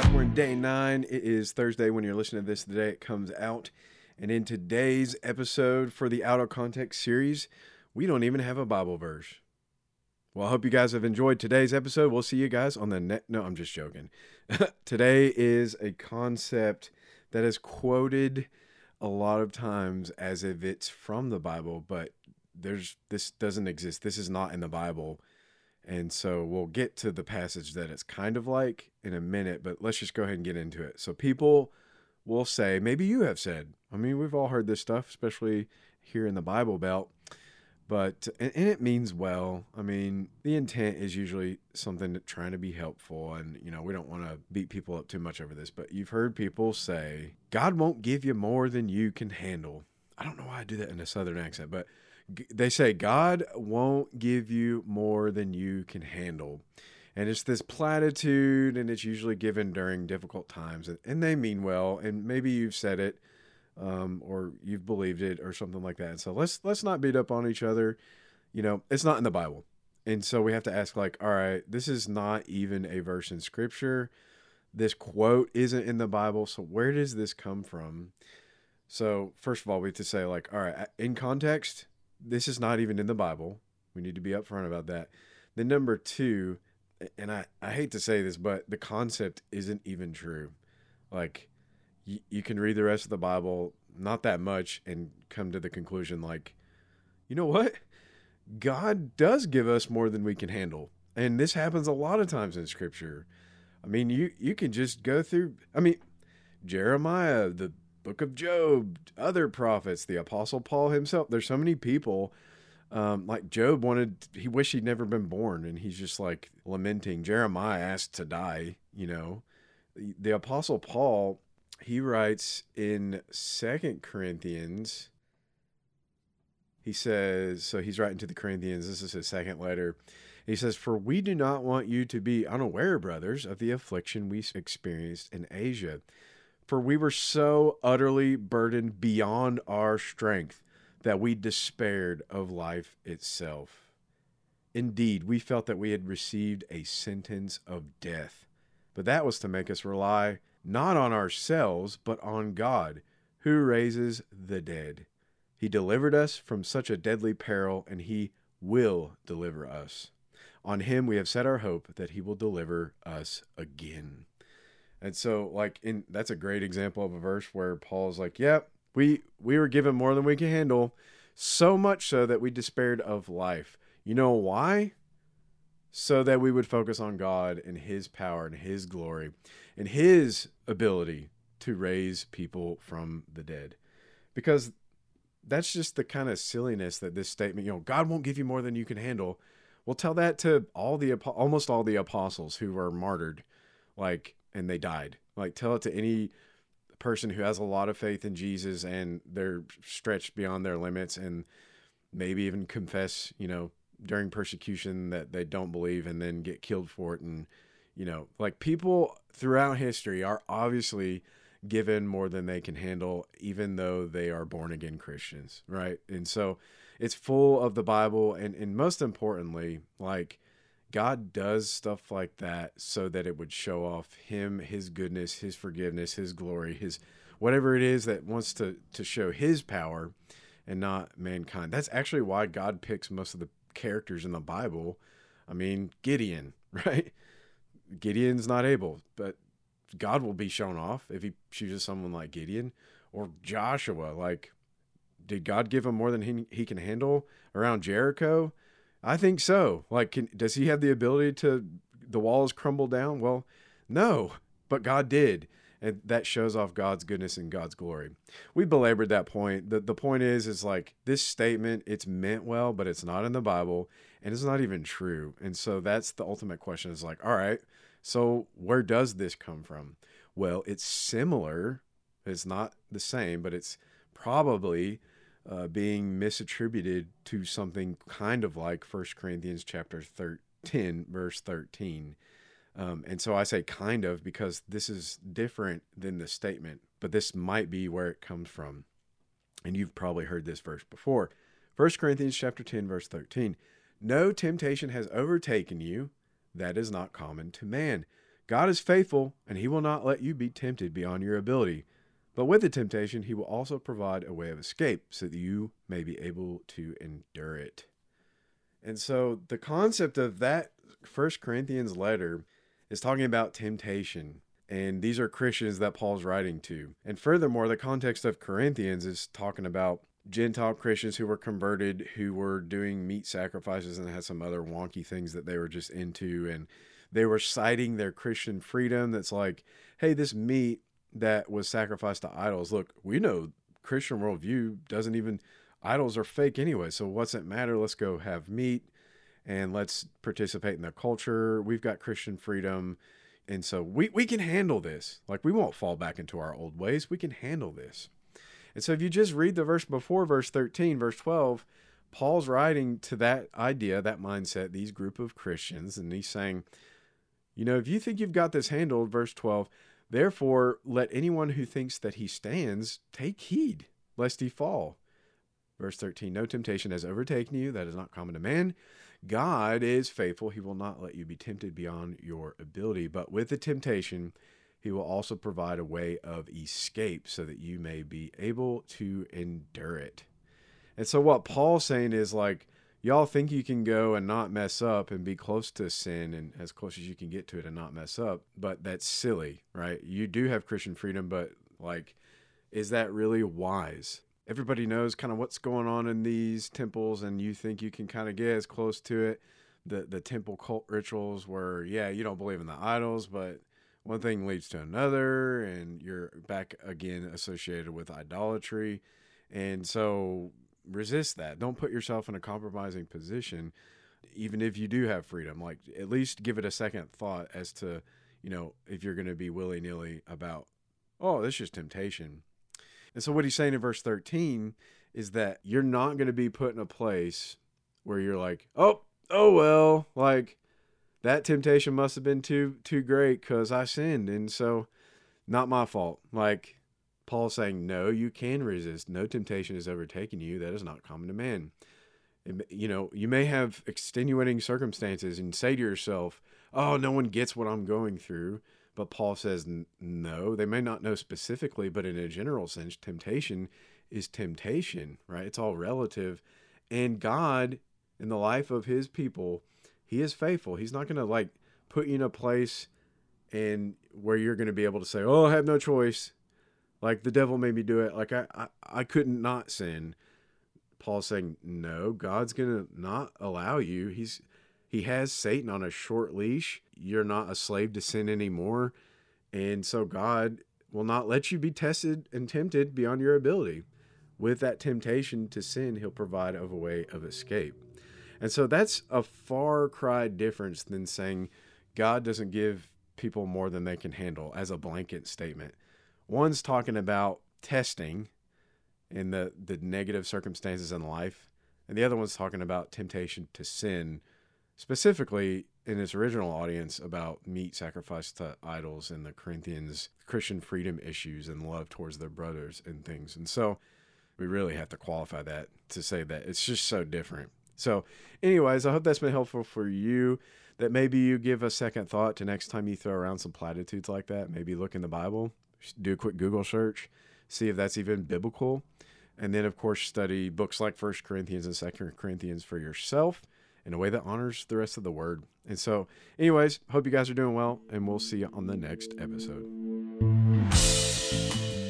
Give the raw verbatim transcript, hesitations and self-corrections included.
guys, we're in day nine. It is Thursday when you're listening to this. The day it comes out. And in today's episode for the Out of Context series, we don't even have a Bible verse. Well, I hope you guys have enjoyed today's episode. We'll see you guys on the next... No, I'm just joking. Today is a concept that is quoted a lot of times as if it's from the Bible, but there's this doesn't exist. This is not in the Bible. And so we'll get to the passage that it's kind of like in a minute, but let's just go ahead and get into it. So people will say, maybe you have said, I mean, we've all heard this stuff, especially here in the Bible Belt, but, and, and it means well. I mean, the intent is usually something that trying to be helpful, and, you know, we don't want to beat people up too much over this, but you've heard people say, God won't give you more than you can handle. I don't know why I do that in a Southern accent, but they say God won't give you more than you can handle. And it's this platitude, and it's usually given during difficult times. And they mean well, and maybe you've said it, um, or you've believed it, or something like that. And so let's let's not beat up on each other. You know, it's not in the Bible. And so we have to ask, like, all right, this is not even a verse in Scripture. This quote isn't in the Bible. So where does this come from? So first of all, we have to say, like, all right, in context, this is not even in the Bible. We need to be upfront about that. Then number two, and I, I hate to say this, but the concept isn't even true. Like, y- you can read the rest of the Bible, not that much, and come to the conclusion, like, you know what? God does give us more than we can handle. And this happens a lot of times in Scripture. I mean, you, you can just go through, I mean, Jeremiah, the Book of Job, other prophets, the Apostle Paul himself. There's so many people, um, like Job wanted, he wished he'd never been born, and he's just like lamenting. Jeremiah asked to die, you know. The, the Apostle Paul, he writes in Second Corinthians, he says, so he's writing to the Corinthians, this is his second letter. He says, "For we do not want you to be unaware, brothers, of the affliction we experienced in Asia. For we were so utterly burdened beyond our strength that we despaired of life itself. Indeed, we felt that we had received a sentence of death. But that was to make us rely not on ourselves, but on God, who raises the dead. He delivered us from such a deadly peril, and he will deliver us. On him we have set our hope that he will deliver us again." And so, like, in that's a great example of a verse where Paul's like, yep, yeah, we, we were given more than we can handle, so much so that we despaired of life. You know why? So that we would focus on God and his power and his glory and his ability to raise people from the dead. Because that's just the kind of silliness that this statement, you know, God won't give you more than you can handle. We'll tell that to all the, almost all the apostles who were martyred, like, and they died. Like, tell it to any person who has a lot of faith in Jesus and they're stretched beyond their limits, and maybe even confess, you know, during persecution that they don't believe and then get killed for it. And, you know, like, people throughout history are obviously given more than they can handle, even though they are born again Christians, right? And so it's full of the Bible. And, and most importantly, like, God does stuff like that so that it would show off him, his goodness, his forgiveness, his glory, his whatever it is that wants to, to show his power and not mankind. That's actually why God picks most of the characters in the Bible. I mean, Gideon, right? Gideon's not able, but God will be shown off if he chooses someone like Gideon. Or Joshua. Like, did God give him more than he, he can handle around Jericho? I think so. Like, can, does he have the ability to, the walls crumble down? Well, no, but God did. And that shows off God's goodness and God's glory. We belabored that point. The, the point is, is like, this statement, it's meant well, but it's not in the Bible, and it's not even true. And so that's the ultimate question, is like, all right, so where does this come from? Well, it's similar. It's not the same, but it's probably Uh, being misattributed to something kind of like First Corinthians chapter ten, verse thirteen. Um, and so I say kind of because this is different than the statement, but this might be where it comes from. And you've probably heard this verse before. First Corinthians chapter ten, verse thirteen. "No temptation has overtaken you that is not common to man. God is faithful, and he will not let you be tempted beyond your ability. But with the temptation, he will also provide a way of escape so that you may be able to endure it. And so the concept of that First Corinthians letter is talking about temptation. And these are Christians that Paul's writing to. And furthermore, the context of Corinthians is talking about Gentile Christians who were converted, who were doing meat sacrifices and had some other wonky things that they were just into. And they were citing their Christian freedom. That's like, hey, this meat that was sacrificed to idols. Look, we know Christian worldview doesn't even, idols are fake anyway. So what's it matter? Let's go have meat and let's participate in the culture. We've got Christian freedom. And so we, we can handle this. Like, we won't fall back into our old ways. We can handle this. And so if you just read the verse before, verse thirteen, verse twelve, Paul's writing to that idea, that mindset, these group of Christians. And he's saying, you know, if you think you've got this handled, verse twelve, therefore let anyone who thinks that he stands take heed, lest he fall. Verse thirteen, no temptation has overtaken you that is not common to man. God is faithful. He will not let you be tempted beyond your ability. But with the temptation, he will also provide a way of escape so that you may be able to endure it. And so what Paul's saying is, like, y'all think you can go and not mess up and be close to sin and as close as you can get to it and not mess up. But that's silly, right? You do have Christian freedom, but like, is that really wise? Everybody knows kind of what's going on in these temples, and you think you can kind of get as close to it. The the temple cult rituals where, yeah, you don't believe in the idols, but one thing leads to another, and you're back again associated with idolatry. And so resist that. Don't put yourself in a compromising position, even if you do have freedom. Like, at least give it a second thought as to, you know, if you're going to be willy-nilly about, oh, this is just temptation. And so what he's saying in verse thirteen is that you're not going to be put in a place where you're like, oh, oh, well, like that temptation must have been too, too great because I sinned. And so not my fault. Like Paul's saying, no, you can resist. No temptation has overtaken you that is not common to man. It, you know, you may have extenuating circumstances and say to yourself, oh, no one gets what I'm going through. But Paul says, no, they may not know specifically, but in a general sense, temptation is temptation, right? It's all relative. And God, in the life of his people, he is faithful. He's not going to like put you in a place and where you're going to be able to say, oh, I have no choice. Like the devil made me do it. Like I, I, I couldn't not sin. Paul's saying, no, God's going to not allow you. He's, He has Satan on a short leash. You're not a slave to sin anymore. And so God will not let you be tested and tempted beyond your ability. With that temptation to sin, he'll provide a way of escape. And so that's a far cry difference than saying God doesn't give people more than they can handle as a blanket statement. One's talking about testing and the, the negative circumstances in life. And the other one's talking about temptation to sin, specifically in its original audience about meat sacrificed to idols and the Corinthians' Christian freedom issues and love towards their brothers and things. And so we really have to qualify that to say that it's just so different. So anyways, I hope that's been helpful for you, that maybe you give a second thought to next time you throw around some platitudes like that. Maybe look in the Bible, do a quick Google search, see if that's even biblical. And then, of course, study books like First Corinthians and Second Corinthians for yourself in a way that honors the rest of the word. And so, anyways, hope you guys are doing well, and we'll see you on the next episode.